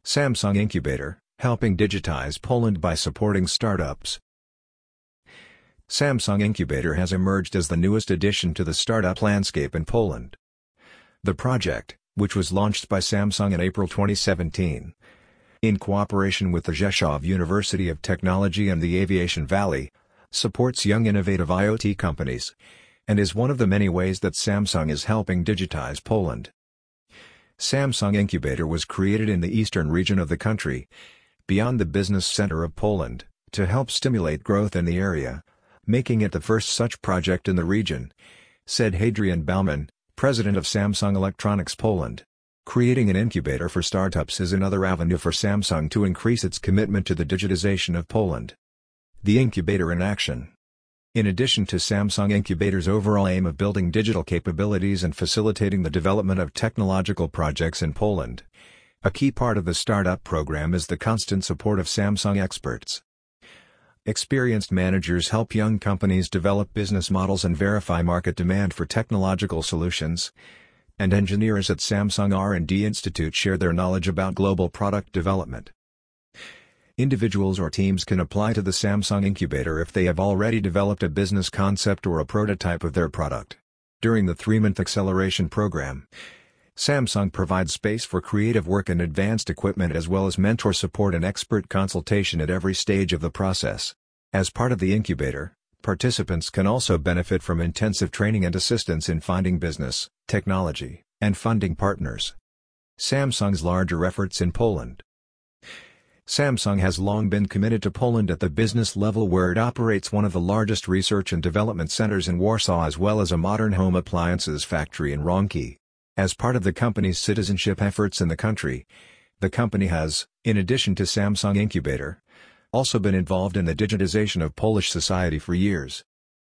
Samsung Incubator, helping digitize Poland by supporting startups. Samsung Incubator has emerged as the newest addition to the startup landscape in Poland. The project, which was launched by Samsung in April 2017, in cooperation with the Rzeszów University of Technology and the Aviation Valley, supports young innovative IoT companies, and is one of the many ways that Samsung is helping digitize Poland. Samsung Incubator was created in the eastern region of the country, beyond the business center of Poland, to help stimulate growth in the area, making it the first such project in the region, said Hadrian Bauman, president of Samsung Electronics Poland. Creating an incubator for startups is another avenue for Samsung to increase its commitment to the digitization of Poland. The incubator in action. In addition to Samsung Incubator's overall aim of building digital capabilities and facilitating the development of technological projects in Poland, a key part of the startup program is the constant support of Samsung experts. Experienced managers help young companies develop business models and verify market demand for technological solutions, and engineers at Samsung R&D Institute share their knowledge about global product development. Individuals or teams can apply to the Samsung Incubator if they have already developed a business concept or a prototype of their product. During the 3-month acceleration program, Samsung provides space for creative work and advanced equipment as well as mentor support and expert consultation at every stage of the process. As part of the incubator, participants can also benefit from intensive training and assistance in finding business, technology, and funding partners. Samsung's larger efforts in Poland. Samsung has long been committed to Poland at the business level, where it operates one of the largest research and development centers in Warsaw as well as a modern home appliances factory in Ronki. As part of the company's citizenship efforts in the country, the company has, in addition to Samsung Incubator, also been involved in the digitization of Polish society for years.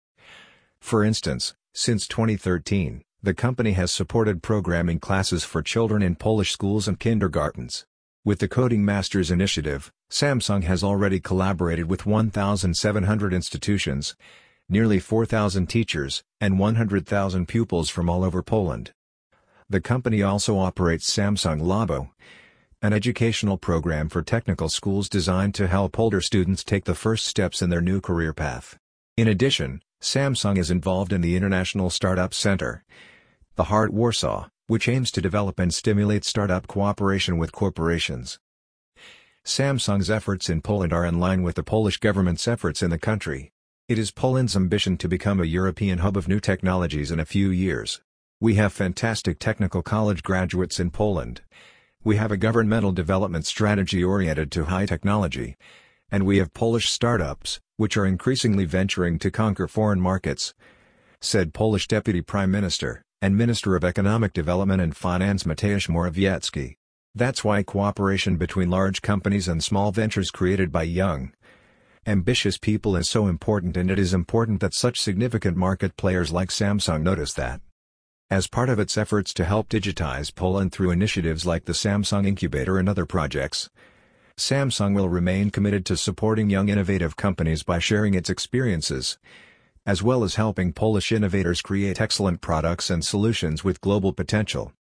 For instance, since 2013, the company has supported programming classes for children in Polish schools and kindergartens. With the Coding Masters initiative, Samsung has already collaborated with 1,700 institutions, nearly 4,000 teachers, and 100,000 pupils from all over Poland. The company also operates Samsung Labo, an educational program for technical schools designed to help older students take the first steps in their new career path. In addition, Samsung is involved in the International Startup Center, the Heart Warsaw, which aims to develop and stimulate startup cooperation with corporations. Samsung's efforts in Poland are in line with the Polish government's efforts in the country. It is Poland's ambition to become a European hub of new technologies in a few years. We have fantastic technical college graduates in Poland. We have a governmental development strategy oriented to high technology. And we have Polish startups, which are increasingly venturing to conquer foreign markets, said Polish Deputy Prime Minister and Minister of Economic Development and Finance Mateusz Morawiecki. That's why cooperation between large companies and small ventures created by young, ambitious people is so important, and it is important that such significant market players like Samsung notice that. As part of its efforts to help digitize Poland through initiatives like the Samsung Incubator and other projects, Samsung will remain committed to supporting young innovative companies by sharing its experiences, as well as helping Polish innovators create excellent products and solutions with global potential.